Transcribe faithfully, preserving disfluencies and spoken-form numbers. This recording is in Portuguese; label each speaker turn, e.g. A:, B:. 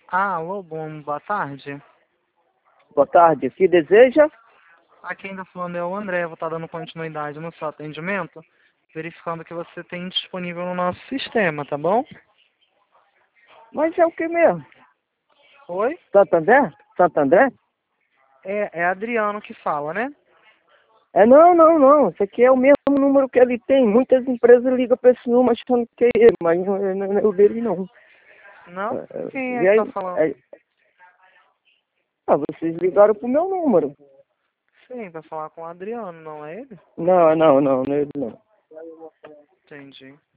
A: Ah, alô, bom, boa tarde.
B: Boa tarde. O que deseja?
A: Aqui ainda falando é o André, vou estar dando continuidade no seu atendimento, verificando o que você tem disponível no nosso sistema, tá bom?
B: Mas é o que mesmo?
A: Oi?
B: Santo André? Santo André?
A: É, é Adriano que fala, né?
B: É não, não, não. Esse aqui é o mesmo número que ele tem. Muitas empresas ligam para esse número achando que é ele, mas não é, não é o dele, não.
A: Não?
B: É,
A: Quem é
B: E
A: que
B: aí,
A: tá falando?
B: é- ah, vocês ligaram pro meu número.
A: Sim, vai falar com o Adriano, não é ele?
B: Não, não, não, não é ele, não.
A: Entendi.